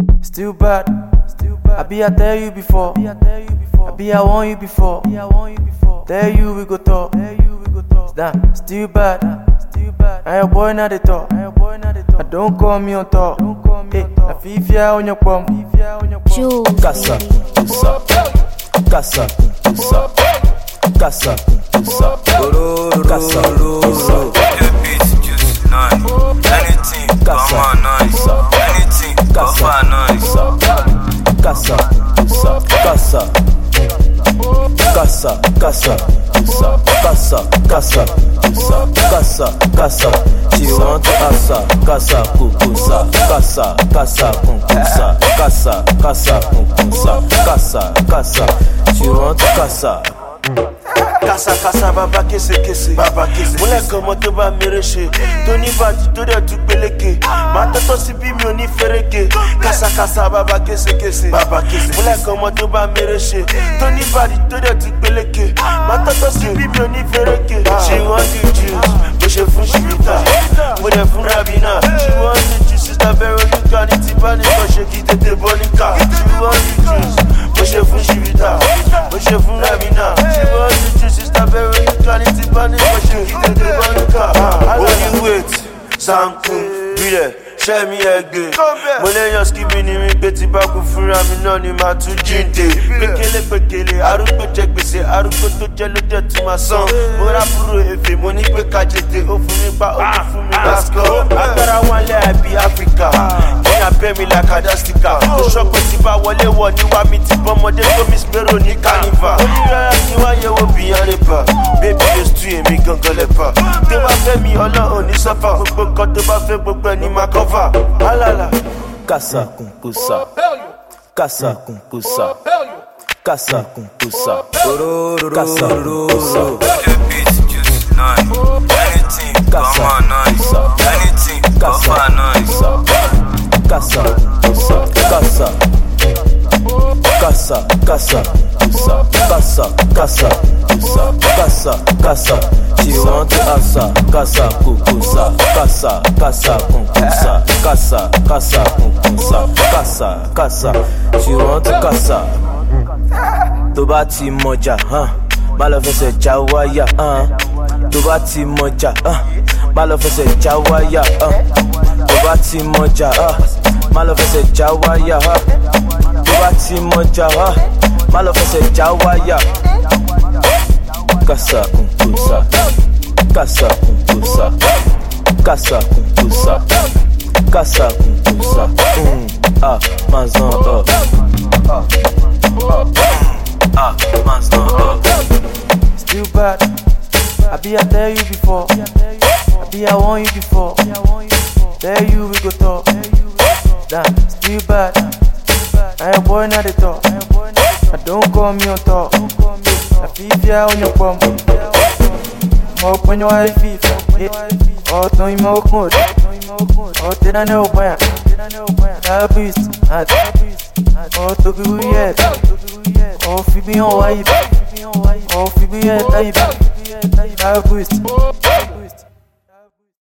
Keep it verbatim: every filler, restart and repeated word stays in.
Still bad. I be I tell you before. I be I want you before. Tell you we go talk. That still bad. I your boy not the talk. I don't call me on talk. Hey, I fifia on your palm. Casa, casa, casa, casa, casa, casa, casa, Anything, come on, nice. Anything, come on, nice. Casa, casa, casa, casa, casa, casa, casa, casa. She want to asa, casa, kukusa, casa, casa, kukusa, casa, casa, kukusa, casa, casa. She want to casa. Kasa kasa baba kese kese baba kese mo le kan mo to ba mere se to ni baji to de tu peleke ma to to si bi mi oni fereke kasa kasa baba kese kese baba kese mo le kan mo to ba mere se to ni baji to de tu peleke ma to to si bi mi oni fereke she want the juice mo se fun shibita mo de fun rabina she want the juice sister Veronica ni ti ba ni ko se ki tete bonica she want the juice mo se fun shibita mo se fun rabina she want the juice sister Veronica ni ti ba ni ko se ki tete bonica only wait sanku bile ṣe mi ẹgbẹ́ mo léyàn skibi ni mi pé tí bá kú fúnra mi náà ni màá tún jíǹde pékélé pékélé arúgbó jẹ gbèsè arúgbó tó jẹ ló jẹ tí màá san mo rábúrò èfè mo ní pé kájètè ó fún mi pa ó tún fún mi lásìkò agbára wọn lẹ àbí áfíríkà ní abẹ́ mi làkàdá síkà tó ṣọ́pẹ́ tí bá wọlé wọ níwá mi ti bọ́mọdé tó mi spero ní kánífà onírárá kí wá yẹ̀wò bìyàn lè bà bébí lè stu èmi gangan lè bà tó bá fẹ́ mi ọlọ́run ní sọ́fà gbogbo nǹkan tó bá fẹ́ gbogbo ẹni máa kọ́fà. Alala. Casa com puça, casa com puça, casa com puça, casa com puça. Anything, come on, nice. Anything, come on, nice. Casa com puça, casa, casa, casa, casa, casa, casa, casa. She want to asa, casa, kukusa, casa, casa, kukusa, casa, casa, kukusa, casa, casa. She want to casa. Tó bá ti mọ̀jà, má lọ fẹsẹ̀ já wáyà. Tó bá ti mọ̀jà, má lọ fẹsẹ̀ já wáyà. Tó bá ti mọ̀jà, má lọ fẹsẹ̀ já wáyà. Tó bá ti mọ̀jà, má lọ fẹsẹ̀ já wáyà. Casa com puça, casa com puça, casa com puça, casa com puça. Hum, ah, mas não, oh. Ah, mas não, oh. Still bad. I be I tell you before. I be I want you before. Tell you we go talk. That still bad. I your boy not the talk. I don't call me on talk. I fifia on your palm. More when you are FIFA. Oh, don't you more good? Oh, did I know where? That beast. Oh, to be yet. Oh, Phoebe on wife. Oh, Phoebe yet. That beast.